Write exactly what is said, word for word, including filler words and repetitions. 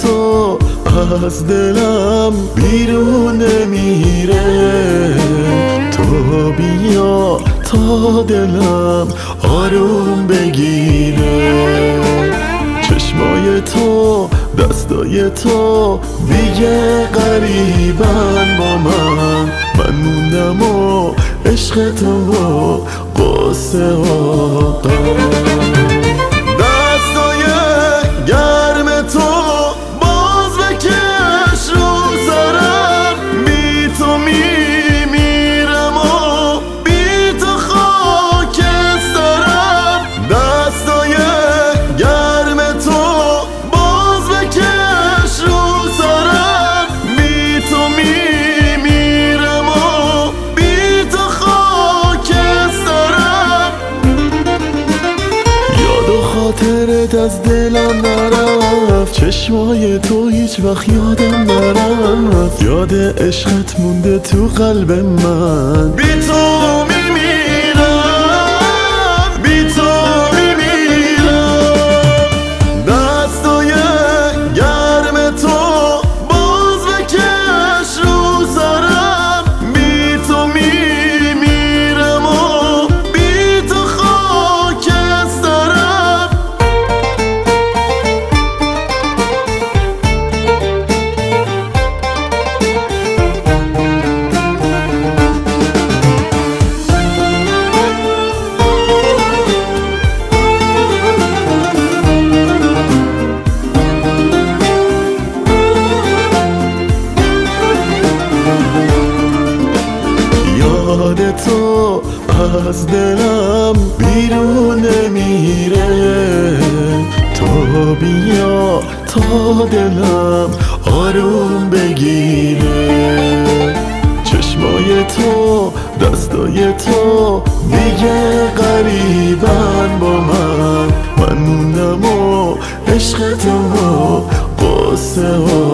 تو از دلم بیرون نمیره، تو بیا تا دلم آروم بگیره. چشمای تو دستای تو دیگه قریبن با من، من موندم و عشق تو و قصه و غم. دستای گرم تو باز بکش رو سرم، بی تو میمیرم و بی تو خاک سرم. دستای گرم تو باز بکش رو سرم، بی تو میمیرم و بی تو خاک سرم. یاد و خاطرت از دلم نرفت، چشمای تو هیچ وقت یادم نرفت، یاد عشقت مونده تو قلب من. بی تو میمیرم، بی تو میمیرم. دستای گرم تو باز بکش رو سرم، بی تو میمیرم و بی تو خاک سرم. یاد تو از دلم بیرون نمیره، تو بیا تا دلم آروم بگیره. چشمای تو دستای تو دیگه قریبن با من، من موندم و عشق تو و قصه و